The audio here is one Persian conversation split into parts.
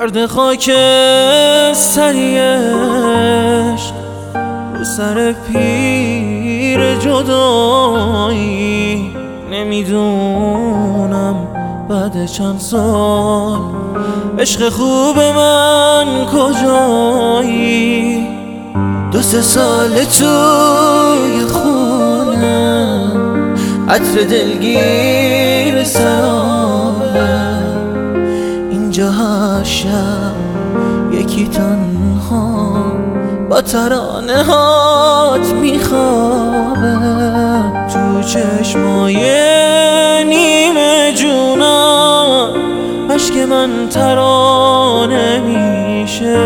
گرد خاک سریش رو سر پیر جدایی. نمیدونم بعد چند سال عشق خوب من کجایی. 2-3 سال توی خونه عطر دلگیر سرابه. اینجا هر شب یکی تنها با ترانه هات میخوابه. تو چشمای نیمه جونم عشق من ترانه میشه.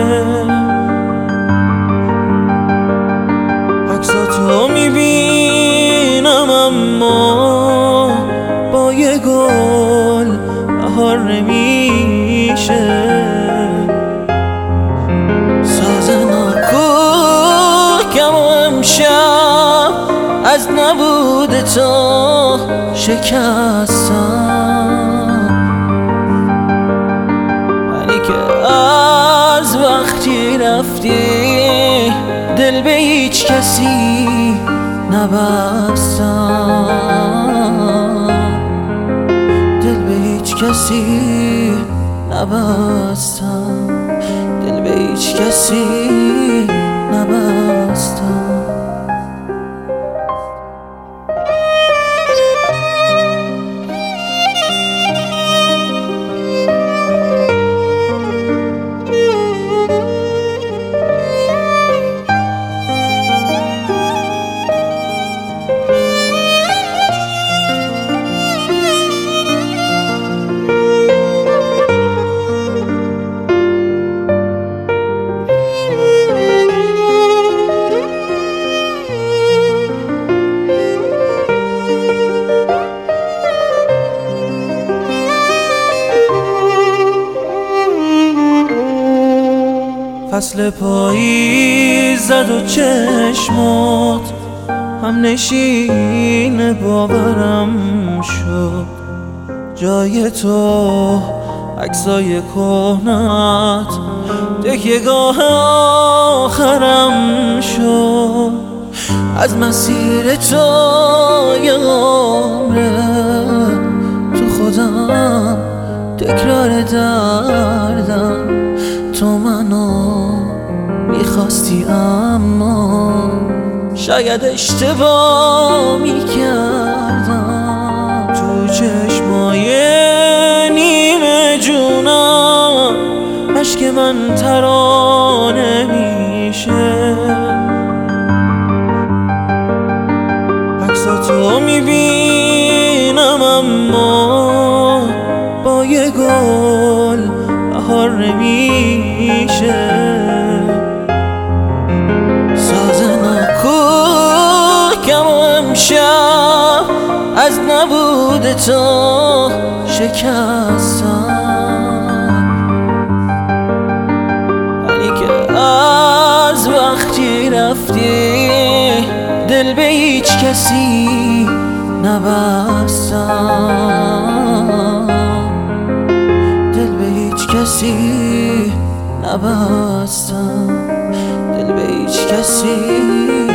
عکساتو میبینم اما با یه گل بهار نمیشه. ساز ناکوکم و امشب از نبود تو شکستم. ولی که از وقتی رفتی دل به هیچ کسی نبستم. دل به هیچ کسی نبستم. دل به هیچ کسی نبستم. فصل پاییز زد و چشمات هم نشین باورم شد. جای تو عکسای کهنت تکیه‌گاه آخرم شد. از مسیر تو یه عمره تو خودم تکرار دردم. تو منو میخواستی اما شاید اشتباه میکردم. تو چشمای نیمه جونم عشق من ترانه میشه. عکساتو میبینم اما با یه گل بهار نمیشه. ساز ناکوکم و امشب از نبود تو شکستم. ولی که از وقتی رفتی دل به هیچ کسی نبستم. دل به هیچ کسی نبستم. دل به هیچ کسی